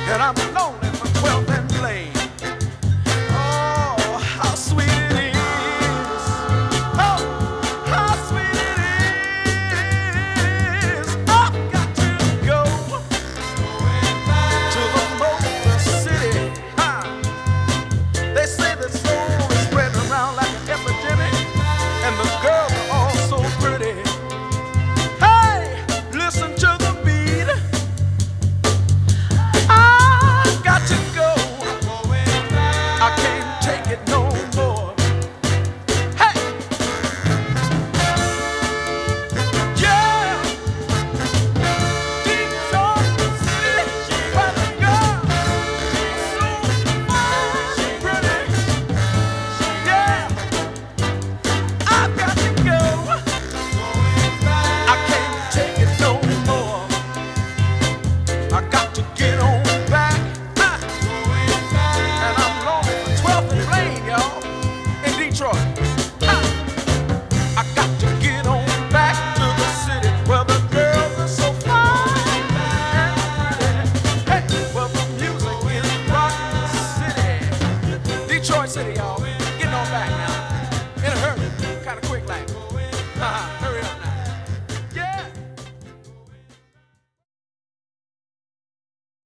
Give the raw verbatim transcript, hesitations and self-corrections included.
and I'm lonely for twelfth and Blaine. Oh, how sweet it is. Oh, how sweet it is. I've got to go to the Motor City. Huh. They say the soul is spreading around like an epidemic, and the girls are all so pretty. Hey, listen to the beat. I've got to go. I can't take it no more. Hey, yeah. Detroit City, where the girls are so fine, pretty. Yeah, I've got to go. I can't take it no more. I got to get on back. Huh. And I'm lonely for twelfth and Blaine, y'all, in Detroit. Huh. I got to get on back to the city where the girls are so fine and pretty. Hey, where the music is rocking the city. Detroit City, y'all.